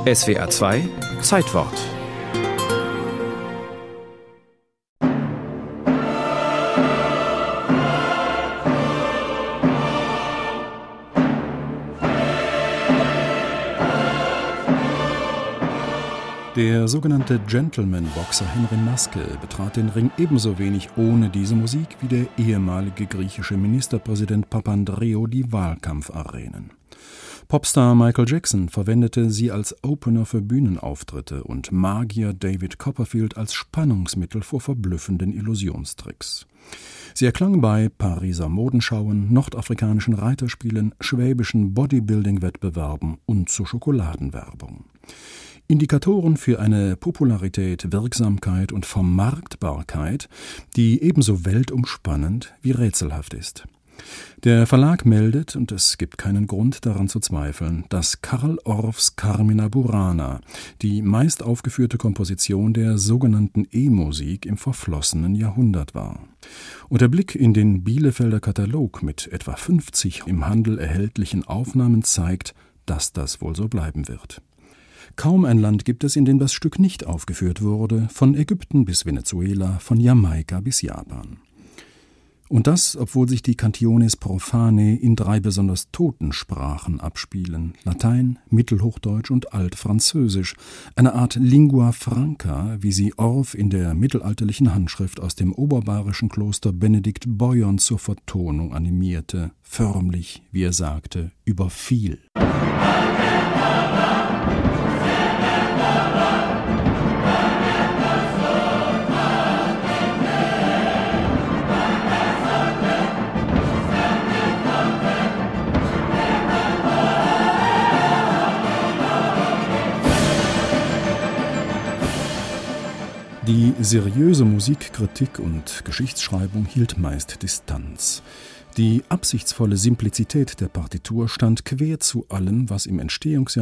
SWR 2 Zeitwort. Der sogenannte Gentleman-Boxer Henry Maske betrat den Ring ebenso wenig ohne diese Musik wie der ehemalige griechische Ministerpräsident Papandreou die Wahlkampfarenen. Popstar Michael Jackson verwendete sie als Opener für Bühnenauftritte und Magier David Copperfield als Spannungsmittel vor verblüffenden Illusionstricks. Sie erklang bei Pariser Modenschauen, nordafrikanischen Reiterspielen, schwäbischen Bodybuilding-Wettbewerben und zur Schokoladenwerbung. Indikatoren für eine Popularität, Wirksamkeit und Vermarktbarkeit, die ebenso weltumspannend wie rätselhaft ist. Der Verlag meldet, und es gibt keinen Grund daran zu zweifeln, dass Carl Orffs Carmina Burana die meist aufgeführte Komposition der sogenannten E-Musik im verflossenen Jahrhundert war. Und der Blick in den Bielefelder Katalog mit etwa 50 im Handel erhältlichen Aufnahmen zeigt, dass das wohl so bleiben wird. Kaum ein Land gibt es, in dem das Stück nicht aufgeführt wurde, von Ägypten bis Venezuela, von Jamaika bis Japan. Und das, obwohl sich die Cantiones Profane in 3 besonders toten Sprachen abspielen: Latein, Mittelhochdeutsch und Altfranzösisch, eine Art Lingua Franca, wie sie Orff in der mittelalterlichen Handschrift aus dem oberbayerischen Kloster Benedikt Beuern zur Vertonung animierte, förmlich, wie er sagte, überfiel. Die seriöse Musikkritik und Geschichtsschreibung hielt meist Distanz. Die absichtsvolle Simplizität der Partitur stand quer zu allem, was im Entstehungsjahr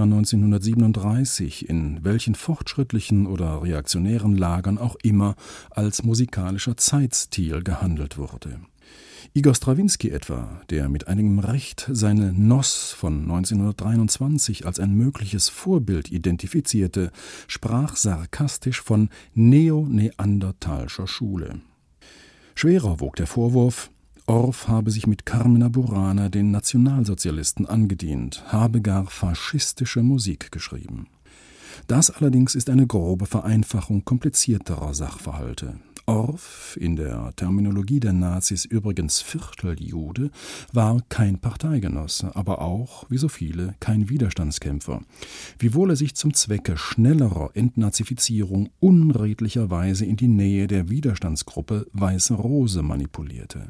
1937 in welchen fortschrittlichen oder reaktionären Lagern auch immer als musikalischer Zeitstil gehandelt wurde. Igor Strawinski etwa, der mit einigem Recht seine Noss von 1923 als ein mögliches Vorbild identifizierte, sprach sarkastisch von neoneandertalscher Schule. Schwerer wog der Vorwurf, Orff habe sich mit Carmina Burana den Nationalsozialisten angedient, habe gar faschistische Musik geschrieben. Das allerdings ist eine grobe Vereinfachung komplizierterer Sachverhalte. Orff, in der Terminologie der Nazis übrigens Vierteljude, war kein Parteigenosse, aber auch, wie so viele, kein Widerstandskämpfer, wiewohl er sich zum Zwecke schnellerer Entnazifizierung unredlicherweise in die Nähe der Widerstandsgruppe Weiße Rose manipulierte.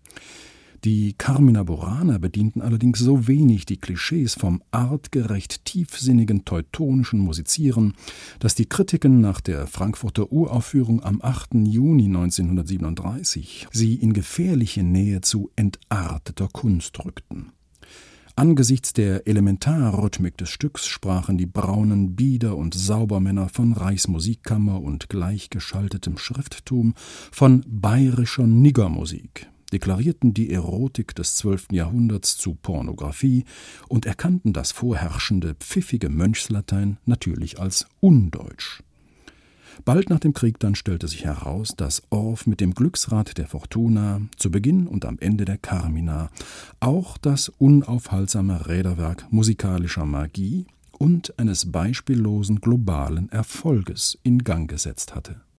Die Carmina Burana bedienten allerdings so wenig die Klischees vom artgerecht tiefsinnigen teutonischen Musizieren, dass die Kritiken nach der Frankfurter Uraufführung am 8. Juni 1937 sie in gefährliche Nähe zu entarteter Kunst rückten. Angesichts der Elementarrhythmik des Stücks sprachen die braunen Bieder- und Saubermänner von Reichsmusikkammer und gleichgeschaltetem Schrifttum, von bayerischer Niggermusik, deklarierten die Erotik des 12. Jahrhunderts zu Pornografie und erkannten das vorherrschende pfiffige Mönchslatein natürlich als undeutsch. Bald nach dem Krieg dann stellte sich heraus, dass Orff mit dem Glücksrad der Fortuna zu Beginn und am Ende der Carmina auch das unaufhaltsame Räderwerk musikalischer Magie und eines beispiellosen globalen Erfolges in Gang gesetzt hatte.